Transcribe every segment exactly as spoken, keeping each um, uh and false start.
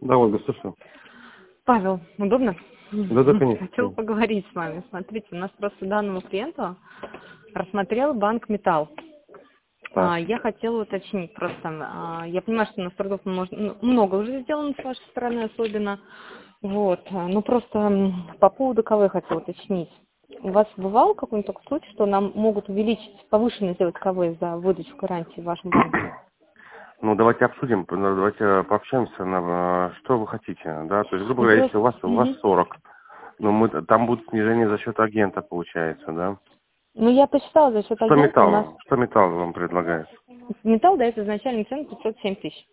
Да, Ольга, слушаю. Павел, удобно? Да, да, конечно. Хотел поговорить с вами. Смотрите, у нас просто данному клиенту рассмотрел банк «Металл». Так. А, Я хотела уточнить просто, а, я понимаю, что у нас торгов мож- ну, много уже сделано с вашей стороны особенно, вот, а, ну просто м, по поводу КВ хотела уточнить. У вас бывал какой-нибудь такой случай, что нам могут увеличить, повышенно сделать КВ за выдачу гарантии в вашем банке? Ну, давайте обсудим, ну, давайте пообщаемся, на, э, что вы хотите, да, то есть, грубо Ну говоря, если просто, у вас, у вас мгм. сорок, ну, мы, там будет снижение за счет агента, получается, да. Ну я посчитала за счет Что агента, у нас металл, что металл вам предлагает? «Металл» дает изначальную цену пятьсот семь тысяч.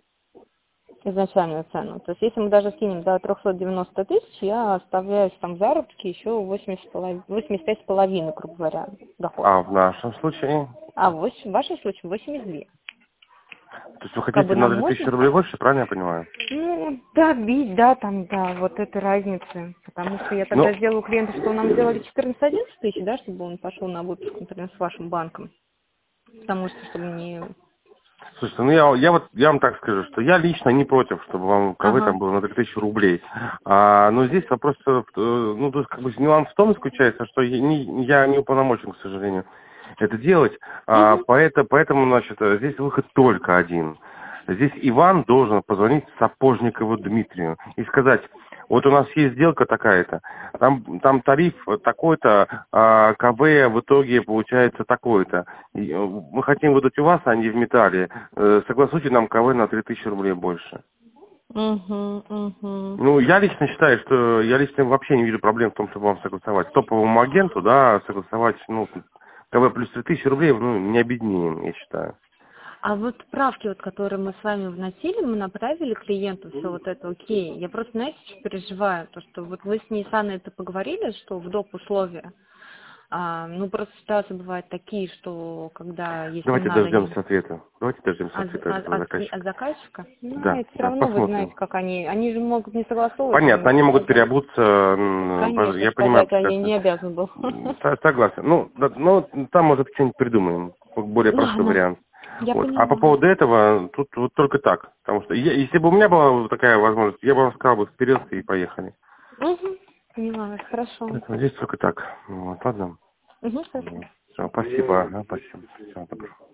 Изначальную цену. То есть если мы даже скинем до триста девяносто тысяч, я оставляю там заработки еще восемьдесят пять с половиной, грубо говоря, доход. А в нашем случае, А в ваш- в вашем случае восемьдесят два. то есть вы Как бы хотите на нам две тысячи можно? рублей больше, правильно я понимаю? Ну, добить, да, там, да, вот этой разницы. Потому что я Ну, тогда сделала клиенту, что нам сделали четырнадцать одиннадцать тысяч, да, чтобы он пошел на выпуск, например, с вашим банком. Потому что, чтобы не... слушайте, ну я, я вот, я вам так скажу, что я лично не против, чтобы вам КВ Ага. там было на три тысячи рублей. А, но здесь вопрос, э, ну, то есть, как бы, нюанс в том заключается, что я не, я не уполномочен, к сожалению, это делать. А, Угу. поэтому, поэтому, значит, э, здесь выход только один. Здесь Иван должен позвонить Сапожникову Дмитрию и сказать: вот у нас есть сделка такая-то, там, там тариф такой-то, а КВ в итоге получается такой-то. И, э, Мы хотим выдать у вас, а не в металле. Э, Согласуйте нам КВ на три тысячи рублей больше. Угу, угу. Ну, я лично считаю, что я лично вообще не вижу проблем в том, чтобы вам согласовать. Топовому агенту, да, согласовать, ну, КВ плюс три тысячи рублей, ну, не обеднеем, я считаю. А вот правки, вот, которые мы с вами вносили, мы направили клиенту, все вот это окей. Я просто, знаете, что переживаю, то, что вот вы с ней с Анной это поговорили, что в доп. Условия, а, ну просто ситуации бывают такие, что когда если Давайте надо дождемся не ответа. Давайте дождемся от, ответа от, этого от, кли- от заказчика. заказчика, ну Да, это все да, равно вы знаете, посмотрим. как они, они же могут не согласовывать, Понятно, они они могут сказать, переобуться, м, пож- конечно, я понимаю сказать, а я прекрасно. не обязан был. М, со- Согласен. Ну, да, ну, там, может, что-нибудь придумаем, более простой Ладно, вариант. я Вот. А по понимаю. поводу этого, тут вот только так. Потому что я- если бы у меня была вот такая возможность, я бы вам сказал бы вперед и поехали. Угу, понимаю, хорошо. Поэтому здесь только так. Вот, ладно. Угу, хорошо. Все, спасибо. Ага, спасибо. Всего доброго.